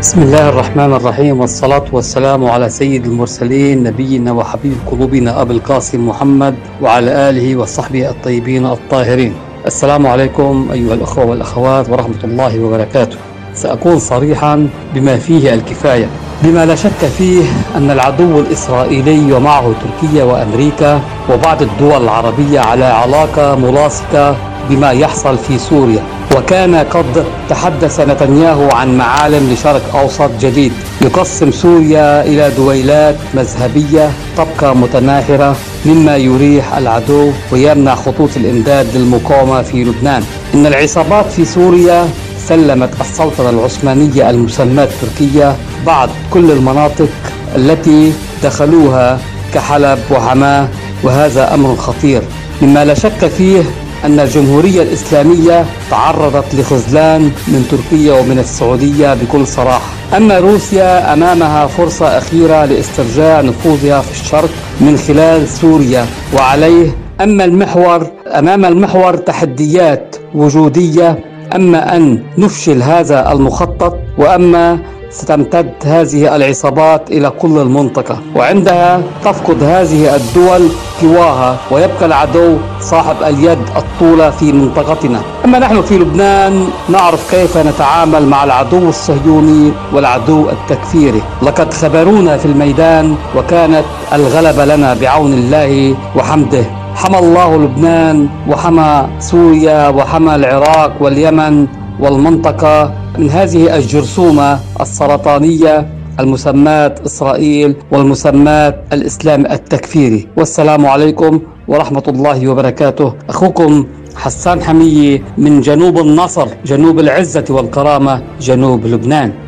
بسم الله الرحمن الرحيم، والصلاة والسلام على سيد المرسلين نبينا وحبيب قلوبنا أبي القاسم محمد وعلى آله وصحبه الطيبين الطاهرين. السلام عليكم أيها الأخوة والأخوات ورحمة الله وبركاته. سأكون صريحا بما فيه الكفاية، بما لا شك فيه أن العدو الإسرائيلي ومعه تركيا وأمريكا وبعض الدول العربية على علاقة ملاصقة بما يحصل في سوريا، وكان قد تحدث نتنياهو عن معالم لشرق أوسط جديد يقسم سوريا إلى دويلات مذهبية تبقى متناحرة، مما يريح العدو ويمنع خطوط الإمداد للمقاومة في لبنان. إن العصابات في سوريا سلمت السلطنة العثمانية المسماة تركيا بعض كل المناطق التي دخلوها كحلب وحماة، وهذا أمر خطير. مما لا شك فيه أن الجمهورية الإسلامية تعرضت لخذلان من تركيا ومن السعودية بكل صراحة. أما روسيا أمامها فرصة أخيرة لاسترجاع نفوذها في الشرق من خلال سوريا وعليه. أمام المحور تحديات وجودية، أما أن نفشل هذا المخطط، وأما ستمتد هذه العصابات إلى كل المنطقة، وعندها تفقد هذه الدول قواها ويبقى العدو صاحب اليد الطولة في منطقتنا. أما نحن في لبنان نعرف كيف نتعامل مع العدو الصهيوني والعدو التكفيري. لقد خبرونا في الميدان وكانت الغلبة لنا بعون الله وحمده. حمى الله لبنان وحمى سوريا وحمى العراق واليمن والمنطقة من هذه الجرثومة السرطانية المسماة إسرائيل والمسماة الإسلام التكفيري. والسلام عليكم ورحمة الله وبركاته. أخوكم حسان حمية من جنوب النصر، جنوب العزة والكرامة، جنوب لبنان.